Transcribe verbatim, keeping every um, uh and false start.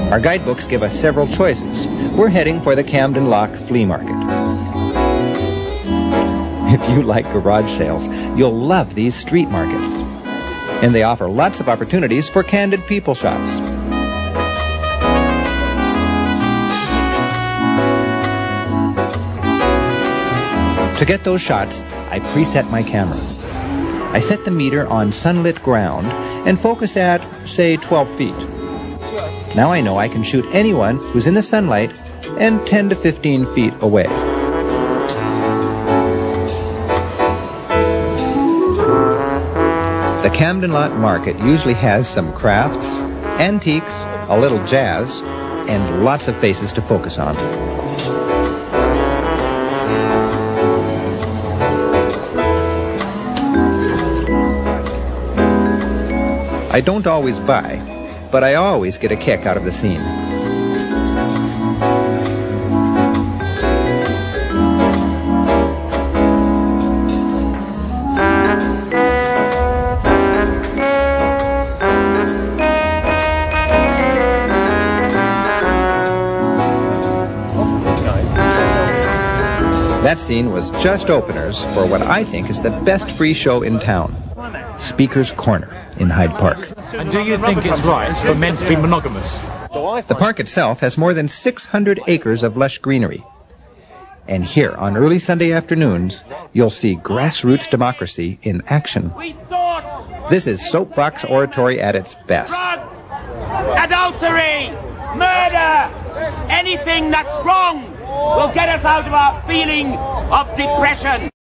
Our guidebooks give us several choices. We're heading for the Camden Lock Flea Market. If you like garage sales, you'll love these street markets. And they offer lots of opportunities for candid people shots. To get those shots, I preset my camera. I set the meter on sunlit ground and focus at, say, twelve feet. Now I know I can shoot anyone who's in the sunlight and ten to fifteen feet away. The Camden Lot Market usually has some crafts, antiques, a little jazz, and lots of faces to focus on. I don't always buy, but I always get a kick out of the scene. That scene was just openers for what I think is the best free show in town, Speaker's Corner in Hyde Park. And do you think it's right for men to be monogamous? The park itself has more than six hundred acres of lush greenery. And here, on early Sunday afternoons, you'll see grassroots democracy in action. This is soapbox oratory at its best. Adultery, murder, anything that's wrong will get us out of our feeling of depression.